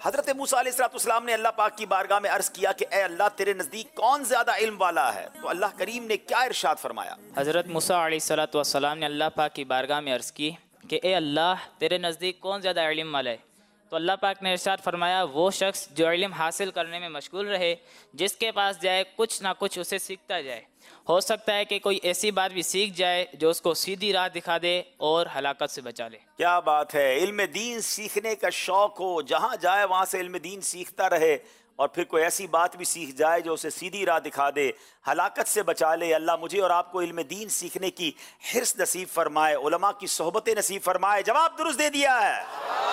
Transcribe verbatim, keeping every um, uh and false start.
हजरत मूसा अलैहिस्सलाम ने अल्लाह पाक की बारगाह में अर्ज किया कि ए अल्लाह, तेरे नजदीक कौन ज्यादा इल्म वाला है? तो अल्लाह करीम ने क्या इरशाद फरमाया? हज़रत मूसा अलैहिस्सलाम ने अल्लाह पाक की बारगाह में अर्ज़ की कि ए अल्लाह, तेरे नज़दीक कौन ज़्यादा इल्म वाला है? तो अल्लाह पाक ने इरशाद फरमाया, वो शख्स जो इल्म हासिल करने में मशगूल रहे, जिसके पास जाए कुछ ना कुछ उसे सीखता जाए। हो सकता है कि कोई ऐसी बात भी सीख जाए जो उसको सीधी राह दिखा दे और हलाकत से बचा ले। क्या बात है! इल्म दीन सीखने का शौक हो, जहाँ जाए वहाँ से इल्म दीन सीखता रहे, और फिर कोई ऐसी बात भी सीख जाए जो उसे सीधी राह दिखा दे, हलाकत से बचा ले। अल्लाह मुझे और आपको इल्म दीन सीखने की हिर्स नसीब फरमाए, उलमा की सोहबतें नसीब फरमाए। जवाब दुरुस्त दे दिया है।